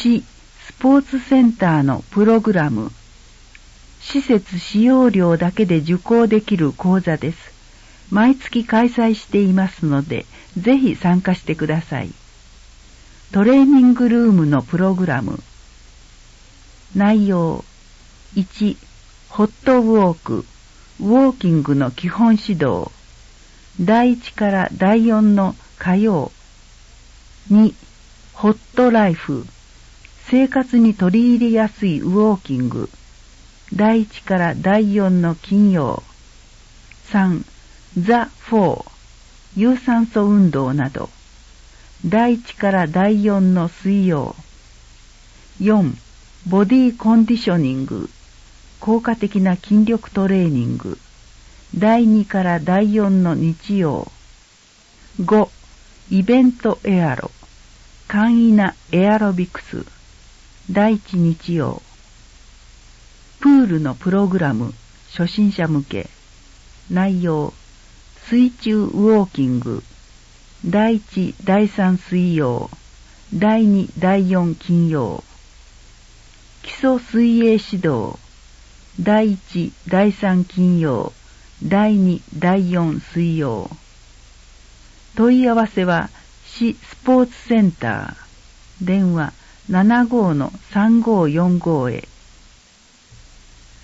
市スポーツセンターのプログラム。施設使用料だけで受講できる講座です。毎月開催していますので、ぜひ参加してください。トレーニングルームのプログラム。内容。1、ホットウォーク、ウォーキングの基本指導。第1から第4の火曜。2、ホットライフ、生活に取り入れやすいウォーキング。第1から第4の金曜。3、ザ・4、有酸素運動など。第1から第4の水曜。4、ボディコンディショニング、効果的な筋力トレーニング。第2から第4の日曜。5、イベントエアロ、簡易なエアロビクス。第1日曜。プールのプログラム、初心者向け。内容、水中ウォーキング。第1、第3水曜。第2、第4金曜。基礎水泳指導。第1、第3金曜。第2、第4水曜。問い合わせは市スポーツセンター。電話75-3545へ。